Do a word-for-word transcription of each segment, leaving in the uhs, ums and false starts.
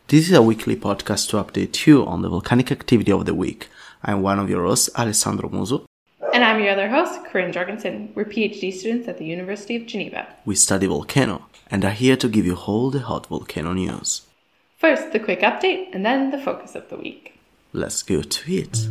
This is a weekly podcast to update you on the volcanic activity of the week. I'm one of your hosts, Alessandro Muso. And I'm your other host, Corinne Jorgensen. We're PhD students at the University of Geneva. We study volcano and are here to give you all the hot volcano news. First, the quick update, and then the focus of the week. Let's go to it.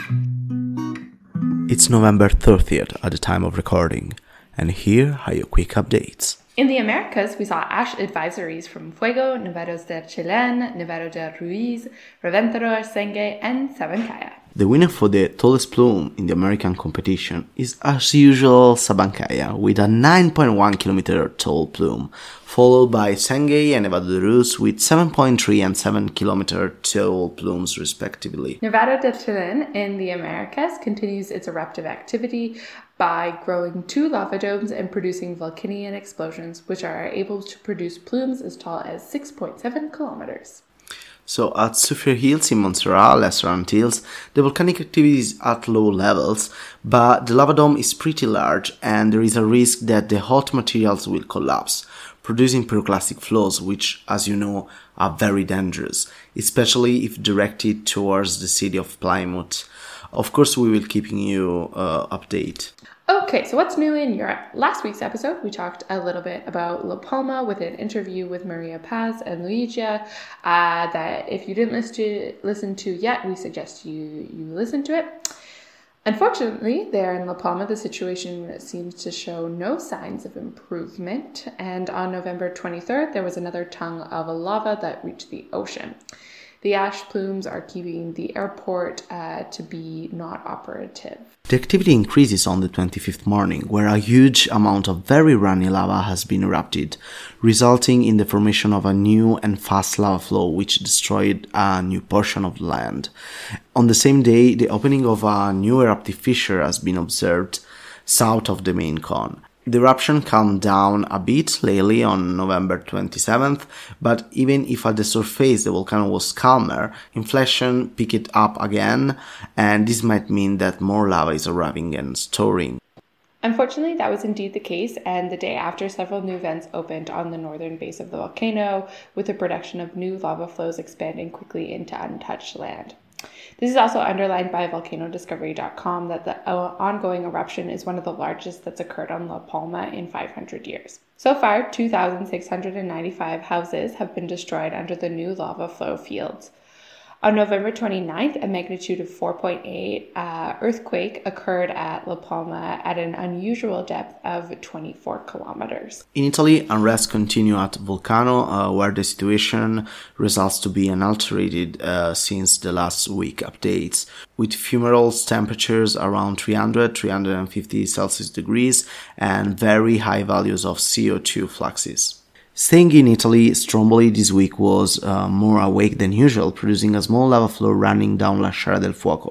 It's November thirtieth at the time of recording, and here are your quick updates. In the Americas, we saw ash advisories from Fuego, Nevados del Chilén, Nevado del Ruiz, Reventador, Sengay, and Sabancaya. The winner for the tallest plume in the American competition is, as usual, Sabancaya, with a nine point one kilometer tall plume, followed by Sengay and Nevado del Ruiz with seven point three and seven kilometer tall plumes, respectively. Nevado del Chilén in the Americas continues its eruptive activity by growing two lava domes and producing Vulcanian explosions, which are able to produce plumes as tall as six point seven kilometers. So at Soufriere Hills in Montserrat, Lesser Antilles, the volcanic activity is at low levels, but the lava dome is pretty large and there is a risk that the hot materials will collapse, producing pyroclastic flows, which, as you know, are very dangerous, especially if directed towards the city of Plymouth. Of course, we will keep you uh, update. Okay, so what's new in Europe? Last week's episode, we talked a little bit about La Palma with an interview with Maria Paz and Luigia uh, that if you didn't listen to, listen to yet, we suggest you, you listen to it. Unfortunately, there in La Palma, the situation seems to show no signs of improvement. And on November twenty-third, there was another tongue of lava that reached the ocean. The ash plumes are keeping the airport uh, to be not operative. The activity increases on the twenty-fifth morning, where a huge amount of very runny lava has been erupted, resulting in the formation of a new and fast lava flow which destroyed a new portion of land. On the same day, the opening of a new eruptive fissure has been observed south of the main cone. The eruption calmed down a bit lately on November twenty-seventh, but even if at the surface the volcano was calmer, inflation picked up again, and this might mean that more lava is arriving and storing. Unfortunately, that was indeed the case, and the day after, several new vents opened on the northern base of the volcano, with the production of new lava flows expanding quickly into untouched land. This is also underlined by volcano discovery dot com that the ongoing eruption is one of the largest that's occurred on La Palma in five hundred years. So far, two thousand six hundred ninety-five houses have been destroyed under the new lava flow fields. On November twenty-ninth, a magnitude of four point eight uh, earthquake occurred at La Palma at an unusual depth of twenty-four kilometers. In Italy, unrest continues at Vulcano, uh, where the situation results to be unaltered uh, since the last week updates, with fumaroles temperatures around three hundred to three hundred fifty Celsius degrees and very high values of C O two fluxes. Staying in Italy, Stromboli this week was uh, more awake than usual, producing a small lava flow running down La Sciara del Fuoco.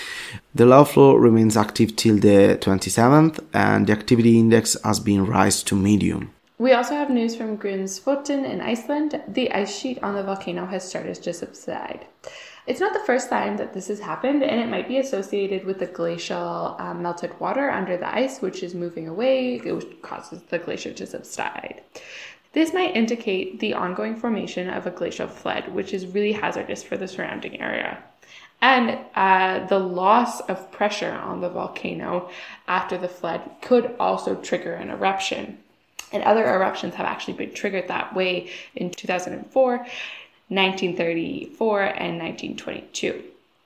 The lava flow remains active till the twenty-seventh, and the activity index has been raised to medium. We also have news from Grímsvötn in Iceland. The ice sheet on the volcano has started to subside. It's not the first time that this has happened, and it might be associated with the glacial uh, melted water under the ice, which is moving away, which causes the glacier to subside. This might indicate the ongoing formation of a glacial flood, which is really hazardous for the surrounding area. And uh, the loss of pressure on the volcano after the flood could also trigger an eruption. And other eruptions have actually been triggered that way in two thousand four, nineteen thirty-four, and nineteen twenty-two.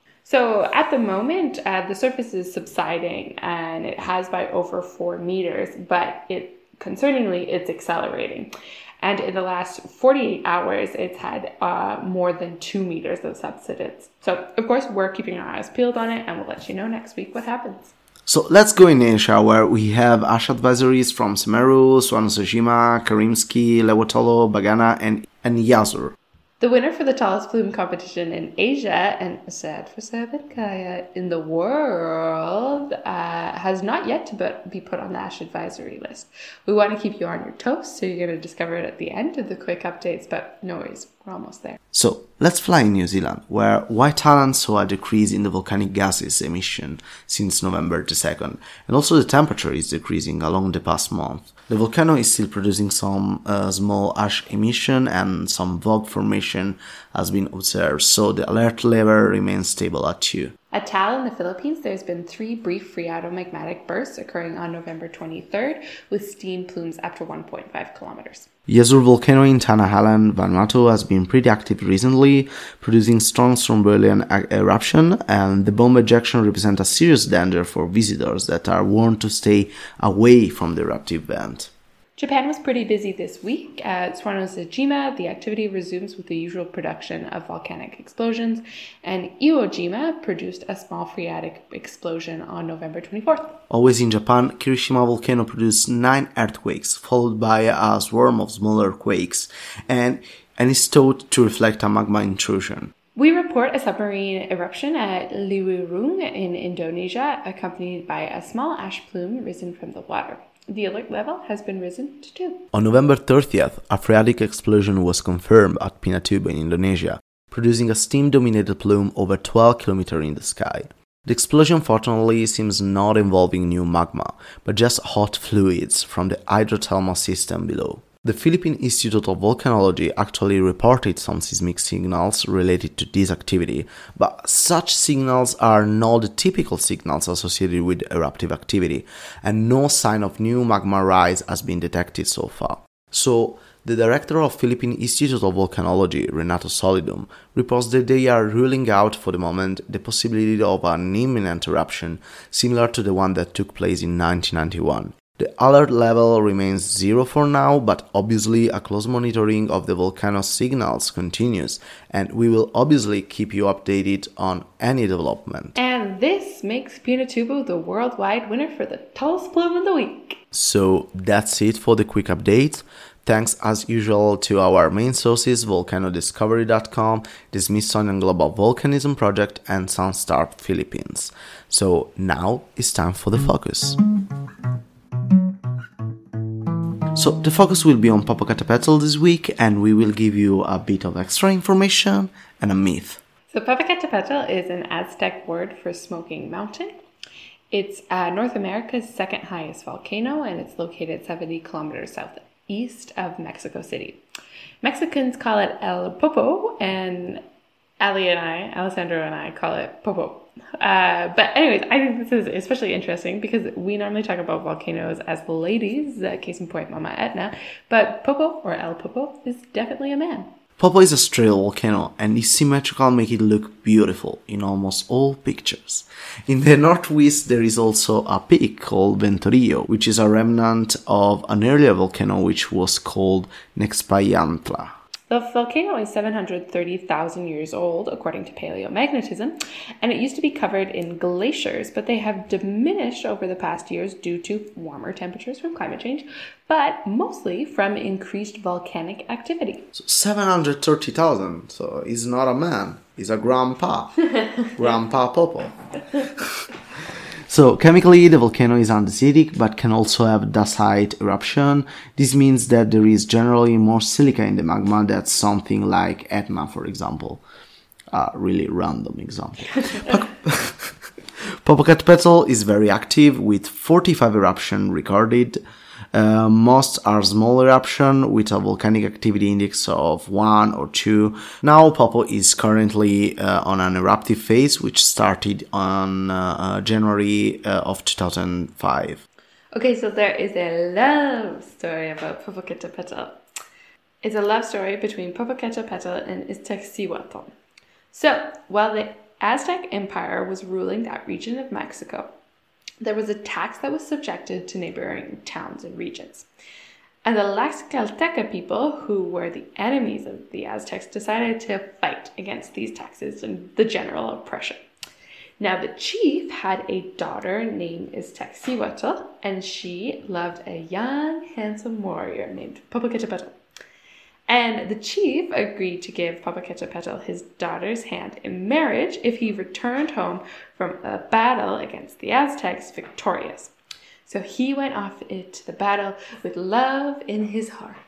So at the moment, uh, the surface is subsiding, and it has by over four meters, but it concerningly, it's accelerating. And in the last forty-eight hours, it's had uh, more than two meters of subsidence. So, of course, we're keeping our eyes peeled on it, and we'll let you know next week what happens. So let's go in Asia, where we have ash advisories from Semeru, Suwanosejima, Karimsky, Lewotolo, Bagana, and, and Yazur. The winner for the tallest plume competition in Asia, and sad for Sabancaya, in the world, uh, has not yet to be put on the ash advisory list. We want to keep you on your toes, so you're going to discover it at the end of the quick updates, but no worries, we're almost there. So, let's fly in New Zealand, where White Island saw a decrease in the volcanic gases emission since November the second, and also the temperature is decreasing along the past month. The volcano is still producing some uh, small ash emission and some fog formation has been observed, so the alert level remains stable at two. At Tal in the Philippines, there's been three brief phreatomagmatic bursts occurring on November twenty-third with steam plumes up to one point five kilometers. Yezur volcano in Tanah Island, Vanuatu has been pretty active recently, producing strong Strombolian eruption, and the bomb ejection represents a serious danger for visitors that are warned to stay away from the eruptive vent. Japan was pretty busy this week. At Tsunono-jima, the activity resumes with the usual production of volcanic explosions, and Iwo-jima produced a small phreatic explosion on November twenty-fourth. Always in Japan, Kirishima volcano produced nine earthquakes, followed by a swarm of smaller quakes, and, and is thought to reflect a magma intrusion. We report a submarine eruption at Liwirung in Indonesia, accompanied by a small ash plume risen from the water. The alert level has been risen to two. On November thirtieth, a phreatic explosion was confirmed at Pinatubo in Indonesia, producing a steam-dominated plume over twelve kilometers in the sky. The explosion fortunately seems not involving new magma, but just hot fluids from the hydrothermal system below. The Philippine Institute of Volcanology actually reported some seismic signals related to this activity, but such signals are not the typical signals associated with eruptive activity, and no sign of new magma rise has been detected so far. So, the director of Philippine Institute of Volcanology, Renato Solidum, reports that they are ruling out for the moment the possibility of an imminent eruption similar to the one that took place in nineteen ninety-one. The alert level remains zero for now, but obviously a close monitoring of the volcano's signals continues, and we will obviously keep you updated on any development. And this makes Pinatubo the worldwide winner for the tallest plume of the week. So that's it for the quick update. Thanks as usual to our main sources, volcano discovery dot com, the Smithsonian Global Volcanism Project, and Sunstar Philippines. So now it's time for the focus. So the focus will be on Popocatépetl this week, and we will give you a bit of extra information and a myth. So Popocatépetl is an Aztec word for smoking mountain. It's uh, North America's second highest volcano, and it's located seventy kilometers southeast of Mexico City. Mexicans call it El Popo, and Ali and I, Alessandro and I, call it Popo. Uh, but anyways, I think this is especially interesting because we normally talk about volcanoes as the ladies, uh, case in point, Mama Etna, but Popo, or El Popo, is definitely a man. Popo is a stratovolcano, and its symmetrical make it look beautiful in almost all pictures. In the northwest, there is also a peak called Ventorillo, which is a remnant of an earlier volcano which was called Nexpayantla. The volcano is seven hundred thirty thousand years old, according to paleomagnetism, and it used to be covered in glaciers, but they have diminished over the past years due to warmer temperatures from climate change, but mostly from increased volcanic activity. So seven hundred thirty thousand, so he's not a man, he's a grandpa. Grandpa Popo. So, chemically, the volcano is andesitic, but can also have dacite eruption. This means that there is generally more silica in the magma than something like Etna, for example. A really random example. Popocatépetl is very active, with forty-five eruptions recorded. Uh, most are small eruption with a volcanic activity index of one or two. Now Popo is currently uh, on an eruptive phase, which started on uh, uh, January uh, of two thousand five. Okay, so there is a love story about Popocatépetl. It's a love story between Popocatépetl and Iztaccíhuatl. So, while the Aztec Empire was ruling that region of Mexico, there was a tax that was subjected to neighboring towns and regions. And the Tlaxcalteca people, who were the enemies of the Aztecs, decided to fight against these taxes and the general oppression. Now, the chief had a daughter named Iztaccíhuatl, and she loved a young, handsome warrior named Popocatépetl. And the chief agreed to give Popocatépetl his daughter's hand in marriage if he returned home from a battle against the Aztecs victorious. So he went off into the battle with love in his heart.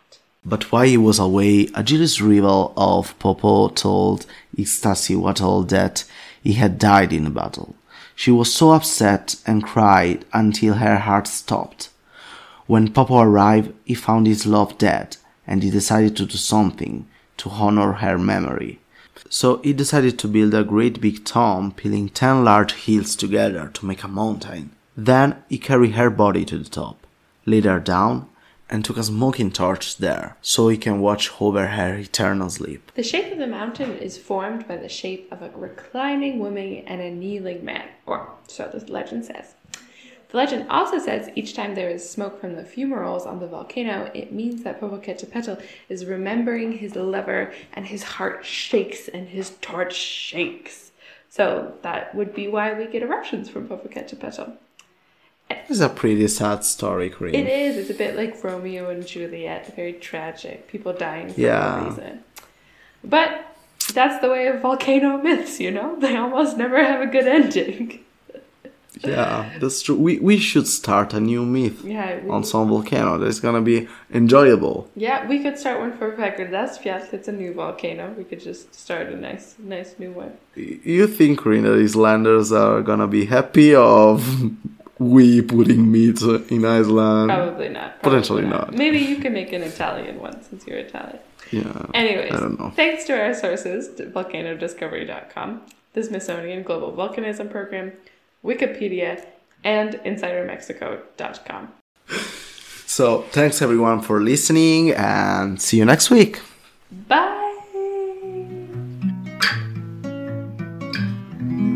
But while he was away, a jealous rival of Popo told Ixtaccíhuatl that he had died in a battle. She was so upset and cried until her heart stopped. When Popo arrived, he found his love dead, and he decided to do something to honor her memory. So he decided to build a great big tomb, piling ten large hills together to make a mountain. Then he carried her body to the top, laid her down, and took a smoking torch there, so he can watch over her eternal sleep. The shape of the mountain is formed by the shape of a reclining woman and a kneeling man, or so the legend says. The legend also says each time there is smoke from the fumaroles on the volcano, it means that Popocatépetl is remembering his lover and his heart shakes and his torch shakes. So that would be why we get eruptions from Popocatépetl. It's a pretty sad story, Corinne. It is. It's a bit like Romeo and Juliet. Very tragic. People dying for yeah. no reason. But that's the way of volcano myths, you know? They almost never have a good ending. Yeah, that's true. We we should start a new myth yeah, we, on some volcano. That's gonna be enjoyable. Yeah, we could start one for Fagradalsfjall. It's a new volcano. We could just start a nice, nice new one. You think, Corinne, that Icelanders are gonna be happy of we putting meat in Iceland? Probably not. Probably Potentially not. not. Maybe you can make an Italian one since you're Italian. Yeah. Anyways, I don't know. Thanks to our sources, volcano discovery dot com, the Smithsonian Global Volcanism Program, Wikipedia, and insider mexico dot com. So, thanks everyone for listening, and see you next week. Bye!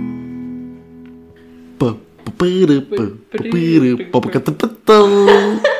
Popocatépetl.